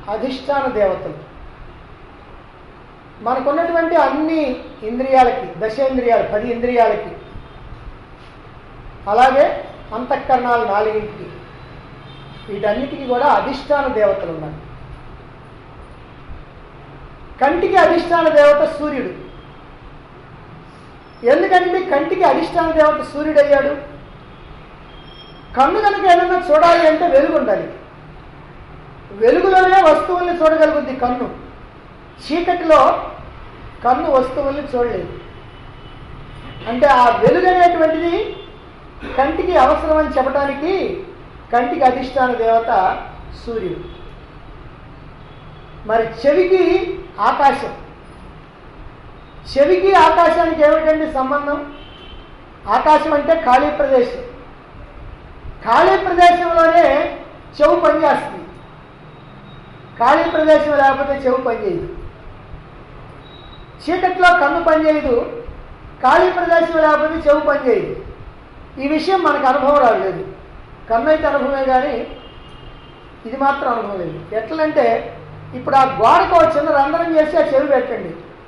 అధిష్టాన దేవతలు. మనకున్నటువంటి అన్ని ఇంద్రియాలకి, దశేంద్రియాలు 10 ఇంద్రియాలకి, అలాగే అంతఃకరణాలు 4కి, వీటన్నిటికీ కూడా అధిష్టాన దేవతలు ఉన్నారు. కంటికి అధిష్టాన దేవత సూర్యుడు. ఎందుకంటే కంటికి అధిష్టాన దేవత సూర్యుడు అయ్యాడు? కన్ను కనుక ఏదన్నా చూడాలి అంటే వెలుగు ఉండాలి. వెలుగులోనే వస్తువుల్ని చూడగలుగుద్ది కన్ను. చీకటిలో కన్ను వస్తువుల్ని చూడలేదు. అంటే ఆ వెలుగు అనేటువంటిది కంటికి అవసరం అని చెప్పడానికి కంటికి అధిష్టాన దేవత సూర్యుడు. మరి చెవికి ఆకాశం. చెవికి ఆకాశానికి ఏమిటండి సంబంధం? ఆకాశం అంటే ఖాళీ ప్రదేశం. ఖాళీ ప్రదేశంలోనే చెవు పనిచేస్తుంది. ఖాళీ ప్రదేశం లేకపోతే చెవు పనిచేయదు. చీకట్లో కన్ను పనిచేయదు, ఖాళీ ప్రదేశం లేకపోతే చెవు పనిచేయదు. ఈ విషయం మనకు అనుభవం రాలేదు. కన్ను అయితే అనుభవమే కానీ ఇది మాత్రం అనుభవం లేదు. ఎట్లంటే ఇప్పుడు ఆ గోడకు చిన్న రంధ్రం చేసి ఆ చెవి పెట్టండి,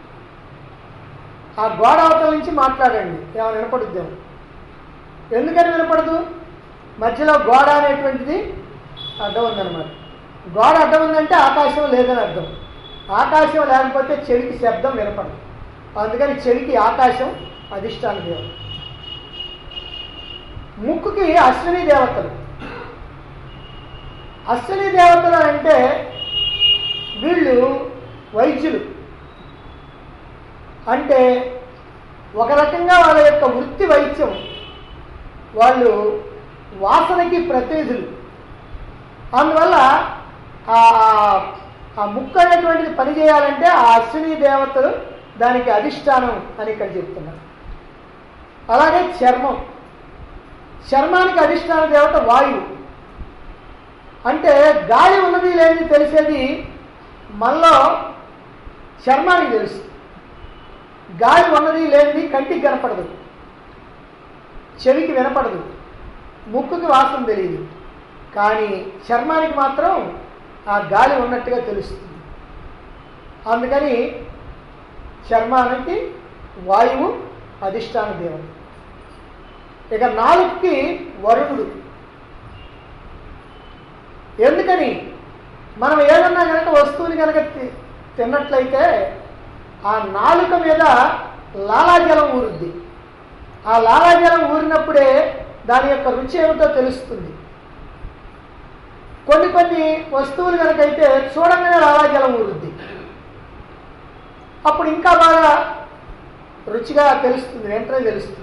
ఆ గోడ అవతల నుంచి మాట్లాడండి, ఏమైనా వినపడుద్దాం. ఎందుకని వినపడదు? మధ్యలో గోడ అనేటువంటిది అడ్డం ఉందన్నమాట. గోడ అడ్డం ఉందంటే ఆకాశం లేదని అర్థం. ఆకాశం లేకపోతే చెవికి శబ్దం వినపడదు. అందుకని చెవికి ఆకాశం అధిష్టాన దేవత. ముక్కుకి అశ్విని దేవతలు. అశ్విని దేవతలు అంటే వీళ్ళు వైద్యులు. అంటే ఒక రకంగా వాళ్ళ యొక్క వృత్తి వైద్యం. వాళ్ళు వాసనకి ప్రతినిధులు. అందువల్ల ఆ ముక్కు అనేటువంటిది పనిచేయాలంటే ఆ అశ్విని దేవతలు దానికి అధిష్టానం అని ఇక్కడ చెప్తున్నారు. అలాగే చర్మం. చర్మానికి అధిష్టాన దేవత వాయువు. అంటే గాలి ఉన్నది లేనిది తెలిసేది మనలో చర్మానికి తెలుసు. గాలి ఉన్నది లేనిది కంటికి కనపడదు, చెవికి వినపడదు, ముక్కుకి వాసన తెలియదు. కానీ చర్మానికి మాత్రం ఆ గాలి ఉన్నట్టుగా తెలుస్తుంది. అందుకని చర్మానికి వాయువు అధిష్టాన దేవత. ఇక నాలుగుకి వరుణుడు. ఎందుకని? మనం ఏదన్నా కనుక వస్తువుని కనుక తిన్నట్లయితే ఆ నాలుక మీద లాలాజలం ఊరుద్ది. ఆ లాలాజలం ఊరినప్పుడే దాని యొక్క రుచి ఏమిటో తెలుస్తుంది. కొన్ని వస్తువులు కనుకైతే చూడంగానే లాలాజలం ఊరుద్ది. అప్పుడు ఇంకా బాగా రుచిగా తెలుస్తుంది, వెంటనే తెలుస్తుంది.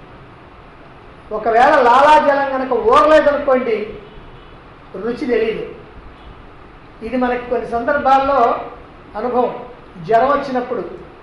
ఒకవేళ లాలాజలం కనుక ఊరలేదనుకోండి రుచి తెలియదు. ఇది మనకి కొన్ని సందర్భాల్లో అనుభవం. జ్వరం వచ్చినప్పుడు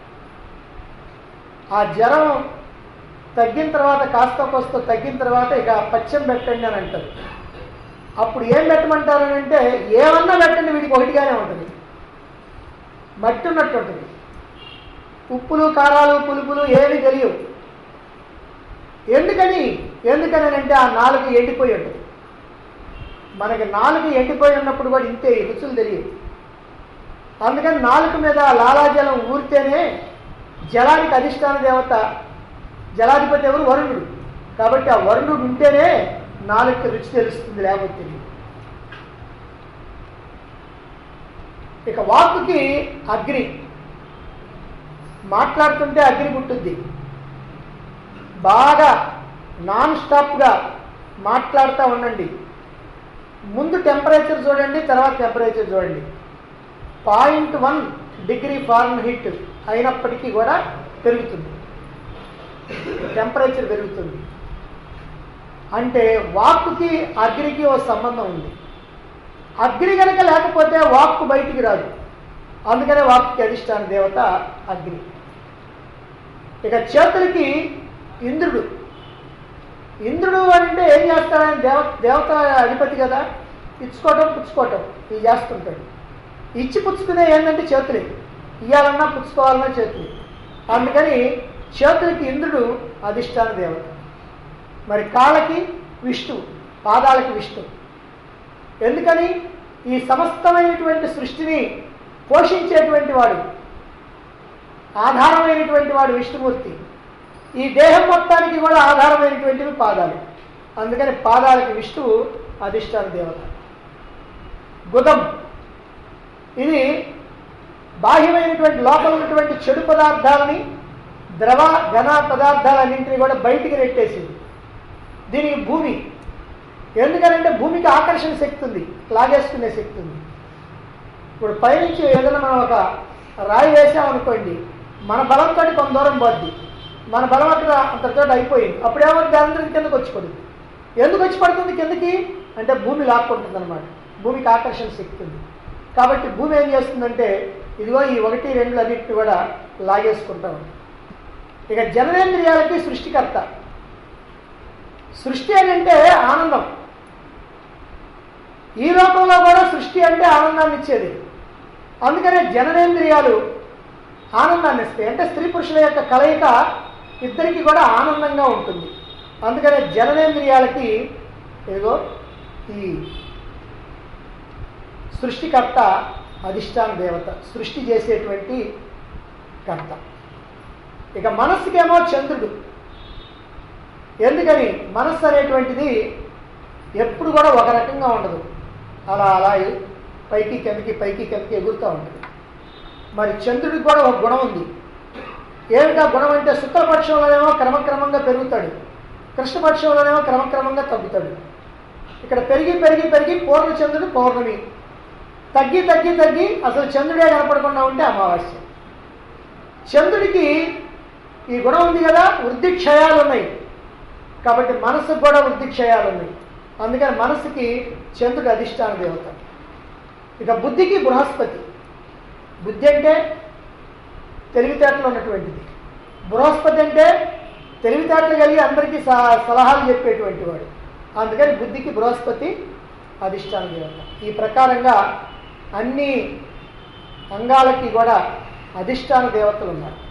ఆ జ్వరం తగ్గిన తర్వాత కాస్త కోస్త తగ్గిన తర్వాత ఇక పచ్చం పెట్టండి అని అంటారు. అప్పుడు ఏం పెట్టమంటారని అంటే ఏమన్నా పెట్టండి వీడికి ఒకటిగానే ఉంటుంది, మట్టి ఉన్నట్టు ఉంటుంది. ఉప్పులు కారాలు పులుపులు ఏమి తెలియవు. ఎందుకని అంటే ఆ నాలుగు ఎండిపోయి ఉంటుంది. మనకి నాలుగు ఎండిపోయి ఉన్నప్పుడు కూడా ఇంతే, రుచులు తెలియవు. అందుకని నాలుగు మీద లాలాజలం ఊరితేనే జలానికి అధిష్టాన దేవత, జలాధిపతి ఎవరు? వరుణుడు. కాబట్టి ఆ వరుణుడు ఉంటేనే నాలుగుకి రుచి తెలుస్తుంది, లేకపోతే. ఇక వాక్కుకి అగ్ని. మాట్లాడుతుంటే అగ్ని పుట్టుద్ది. బాగా నాన్ స్టాప్గా మాట్లాడుతూ ఉండండి. ముందు టెంపరేచర్ చూడండి, తర్వాత టెంపరేచర్ చూడండి. 0.1 డిగ్రీ ఫారెన్హీట్ అయినప్పటికీ కూడా పెరుగుతుంది, టెంపరేచర్ పెరుగుతుంది. అంటే వాక్కుకి అగ్నికి ఓ సంబంధం ఉంది. అగ్ని కనుక లేకపోతే వాక్కు బయటికి రాదు. అందుకనే వాక్కుకి అధిష్టాన దేవత అగ్ని. ఇక చేతులకి ఇంద్రుడు. ఇంద్రుడు అంటే ఏం చేస్తాడని దేవత అధిపతి కదా, ఇచ్చుకోవటం పుచ్చుకోవటం ఇవి చేస్తుంటాడు. ఇచ్చి పుచ్చుకునే ఏంటంటే చేతులే, ఇయ్యాలన్నా పుచ్చుకోవాలన్నా చేతులు. అందుకని చేతులకి ఇంద్రుడు అధిష్టాన దేవత. మరి కాళ్ళకి విష్ణు, పాదాలకి విష్ణు. ఎందుకని? ఈ సమస్తమైనటువంటి సృష్టిని పోషించేటువంటి వాడు, ఆధారమైనటువంటి వాడు విష్ణుమూర్తి. ఈ దేహం మొత్తానికి కూడా ఆధారమైనటువంటివి పాదాలు. అందుకని పాదాలకి విష్ణువు అధిష్టాన దేవత. గుదం, ఇది బాహ్యమైనటువంటి లోపల ఉన్నటువంటి చెడు పదార్థాలని, ద్రవ ఘన పదార్థాలన్నింటినీ కూడా బయటికి నెట్టేసింది. దీనికి భూమి. ఎందుకనంటే భూమికి ఆకర్షణ శక్తి ఉంది, లాగేసుకునే శక్తి ఉంది. ఇప్పుడు పైనుంచి ఏదైనా మనం ఒక రాయి వేసామనుకోండి, మన బలంతో కొంత దూరం పోద్ది, మన బలం అక్కడ అంతటితో అయిపోయింది. అప్పుడేమో దాని కిందకు వచ్చి పడుతుంది. ఎందుకు వచ్చి పడుతుంది కిందకి అంటే భూమి లాక్కుంటుంది అనమాట. భూమికి ఆకర్షణ శక్తి ఉంది. కాబట్టి భూమి ఏం చేస్తుందంటే ఇదిగో ఈ 1, 2 అన్నింటిని కూడా లాగేసుకుంటా ఉంది. ఇక జననేంద్రియాలకి సృష్టికర్త. సృష్టి అని అంటే ఆనందం. ఈ లోకంలో కూడా సృష్టి అంటే ఆనందాన్ని ఇచ్చేది. అందుకనే జననేంద్రియాలు ఆనందాన్ని ఇస్తాయి. అంటే స్త్రీ పురుషుల యొక్క కలయిక ఇద్దరికి కూడా ఆనందంగా ఉంటుంది. అందుకనే జననేంద్రియాలకి ఏదో ఈ సృష్టికర్త అధిష్టాన దేవత, సృష్టి చేసేటువంటి కర్త. ఇక మనస్సుకేమో చంద్రుడు. ఎందుకని మనస్సు అనేటువంటిది ఎప్పుడు కూడా ఒక రకంగా ఉండదు, అలా అలా పైకి కిందకి ఎగురుతూ ఉంటుంది. మరి చంద్రుడికి కూడా ఒక గుణం ఉంది. ఏమిటా గుణం అంటే శుక్లపక్షంలోనేమో క్రమక్రమంగా పెరుగుతాడు, కృష్ణపక్షంలోనేమో క్రమక్రమంగా తగ్గుతాడు. ఇక్కడ పెరిగి పూర్ణచంద్రుడు పౌర్ణమి, తగ్గి అసలు చంద్రుడే కనపడకుండా ఉంటే అమావాస్య. చంద్రుడికి ఈ గుణం ఉంది కదా, వృద్ధి క్షయాలు ఉన్నాయి. కాబట్టి మనసుకు కూడా వృద్ధి క్షయాలు ఉన్నాయి. అందుకని మనసుకి చంద్రుడు అధిష్టాన దేవత. ఇక బుద్ధికి బృహస్పతి. బుద్ధి అంటే తెలివితేటలు ఉన్నటువంటిది. బృహస్పతి అంటే తెలివితేటలు కలిగి అందరికీ సలహాలు చెప్పేటువంటి వాడు. అందుకని బుద్ధికి బృహస్పతి అధిష్టాన దేవత. ఈ ప్రకారంగా అన్ని అంగాలకి కూడా అధిష్టాన దేవతలు ఉన్నారు.